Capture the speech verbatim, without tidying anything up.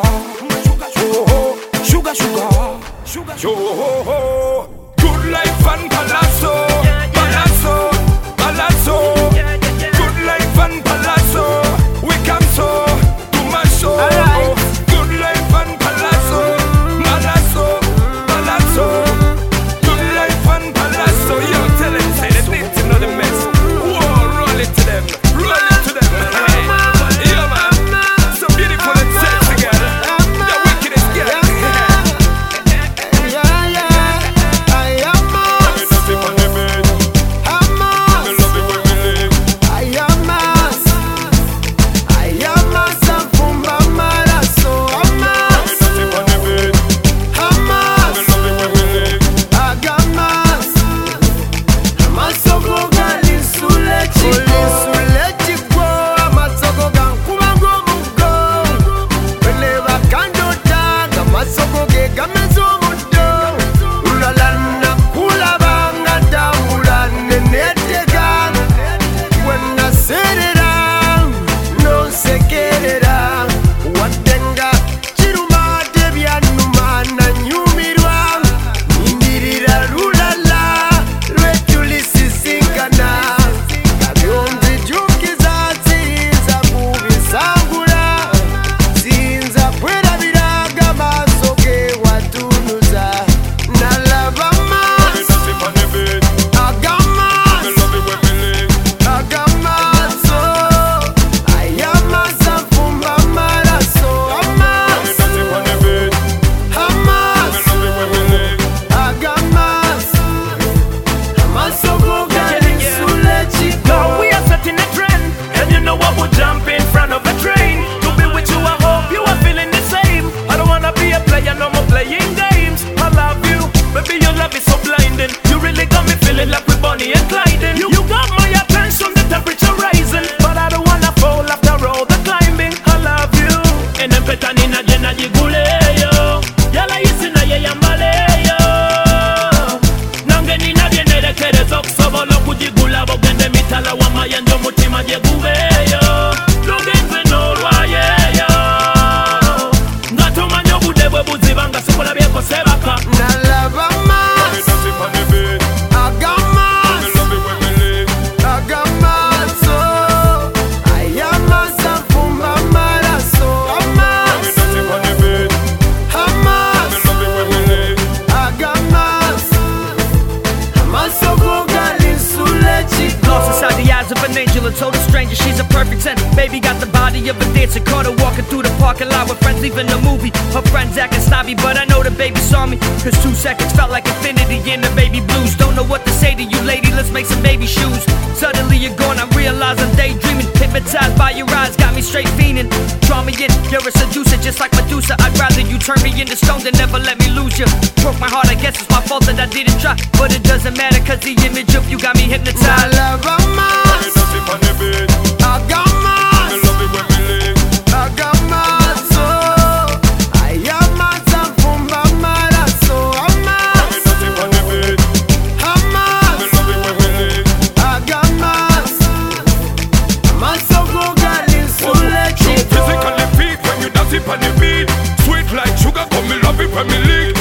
oh, sugar, sugar, sugar, sugar. Good life and palazzo, palazzo, palazzo. Good life and palazzo, we come so to my soul. Good life and palazzo, palazzo, palazzo. Good life and palazzo. Yo, tell them, say they need to know the mess. Whoa, roll it to them, roll it to them. Hey, yo man, so beautiful and sexy girl, the wickedest girl. Told a stranger she's a perfect ten. Baby got the body of a dancer. Caught her walking through the parking lot with friends leaving the movie. Her friends acting snobby, but I know the baby saw me. Cause two seconds felt like infinity in the baby blues. Don't know what to say to you, lady, let's make some baby shoes. Suddenly you're gone, I realize I'm daydreaming. Hypnotized by your eyes, got me straight fiending. Draw me in, you're a seducer, just like Medusa. I'd rather you turn me into stone than never let me lose you. Broke my heart, I guess it's my fault that I didn't try. But it doesn't matter, cause the image of you got me hypnotized. I love a man. I got my, I love it when we live. I got my soul. I am my son from my soul. I'm a, I'm a, I love it when we live. I got my, my soul go girl in so let you go. Physically fit when you dance it on the beat. Sweet like sugar, come me love it when me lick.